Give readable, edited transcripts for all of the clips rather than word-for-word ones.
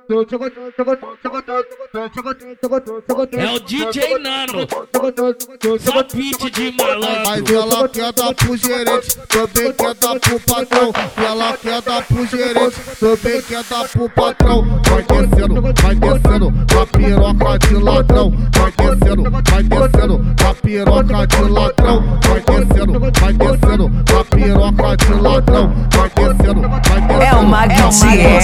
É o DJ Nano, só beat de malandro. Mas ela quer dar pro gerente, também quer dar pro patrão. Ela quer dar pro gerente, também quer dar pro patrão. Vai descendo na piroca de ladrão. Vai descendo na piroca de ladrão. Vai descendo na piroca de ladrão. Vai descendo. É o Magdiel.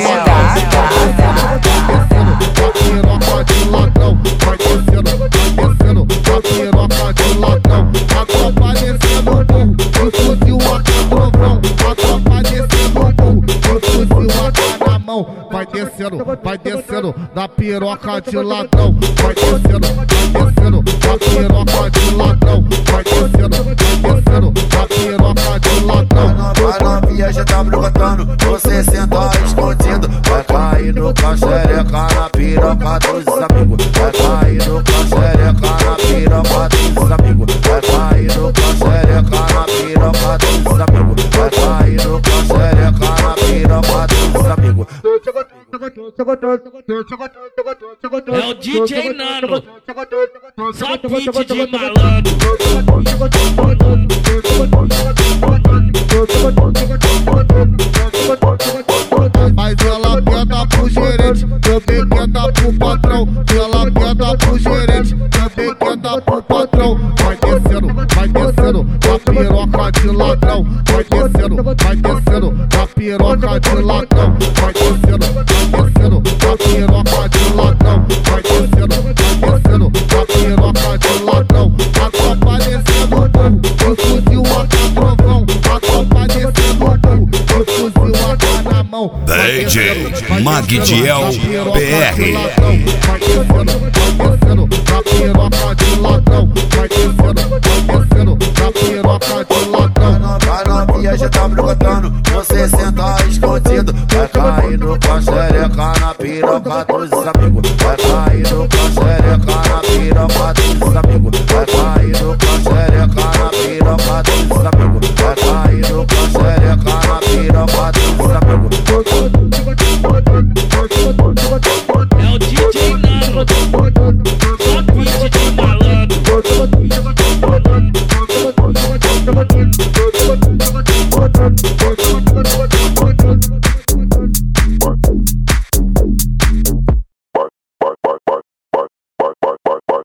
Na piroca de ladrão. Vai descendo na piroca de ladrão. A tropa descendo o burro, o fuzil a trovão. A tropa descendo o burro, o fuzil a na mão. Vai descendo na piroca de ladrão. Vai descendo na piroca de ladrão. Vai descendo na piroca de ladrão. A novinha já tá brotando, você senta escondido. Vai cair no caxereca na piroca dos amigos. Vai cair no caxereca na piroca dos amigos. Vai cair no caxereca na piroca dos amigos. Vai cair no caxereca na piroca dos amigos. É o DJ Nano, só beat de malandro. Mas ela quer dar pro gerente, também quer dar pro patrão. Ela quer dar pro gerente, também quer dar pro patrão. Vai descendo na piroca de ladrão. Vai descendo na piroca de ladrão. Vai descendo na piroca de ladrão. Vai descendo na piroca de ladrão. A tropa descendo o burro, o fuzil a trovão. A tropa descendo o burro, o fuzil a na mão. DJ Magdiel PR. Vai descendo na piroca de ladrão. Vai descendo na piroca de ladrão. A novinha já tá brotando, você senta escondido. Vai cair no caxereca na piroca dos amigos. Vai cair no